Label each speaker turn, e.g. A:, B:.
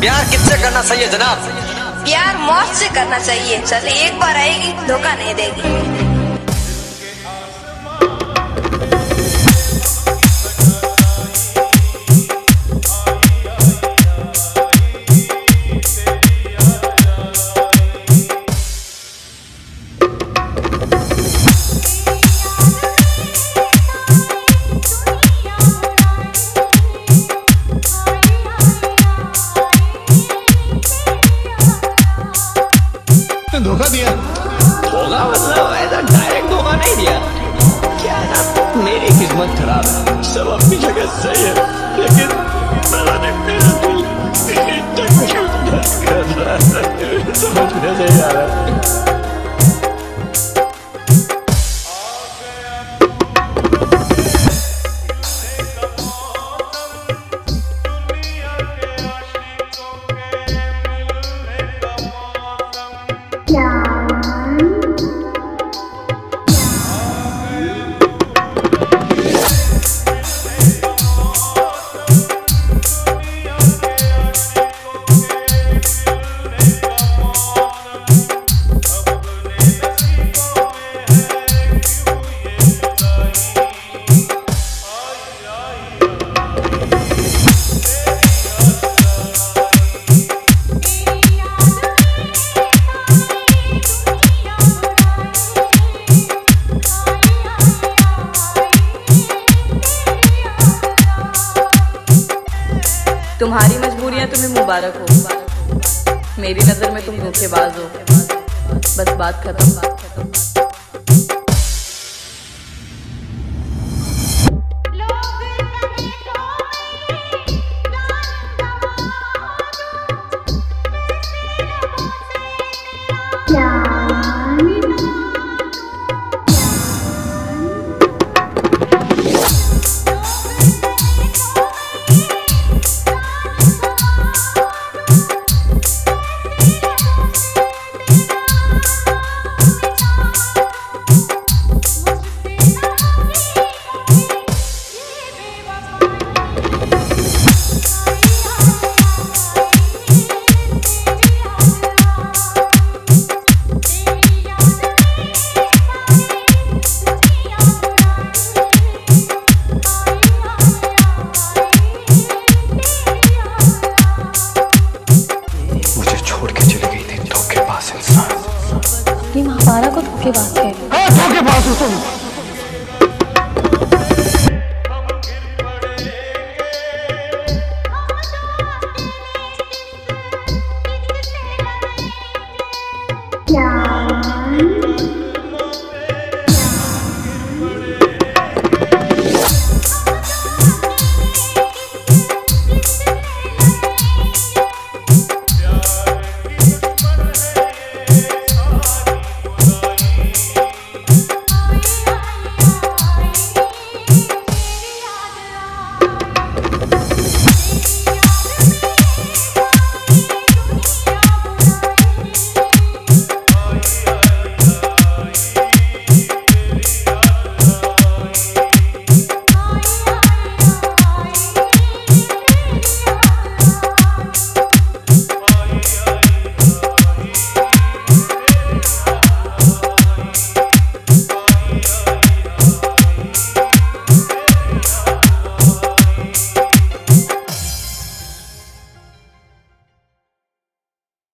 A: प्यार किससे करना चाहिए जनाब?
B: प्यार मौत से करना चाहिए। चल एक बार आएगी, धोखा नहीं देगी।
C: धोखा दिया।
D: धोखा मतलब ऐसा डायरेक्ट धोखा नहीं दिया। क्या ना, मेरी किस्मत खराब है, सब अपनी जगह सही है, लेकिन मैंने मेरा दिल क्यों दर्द कर रहा है, समझ में नहीं आ रहा।
E: तुम्हारी मजबूरियां तुम्हें मुबारक हो, मेरी नजर में तुम धोखेबाज हो। बस बात खत्म।
F: महापारा को धोखेबाज कह रहे हो?
C: धोखेबाज हो तुम।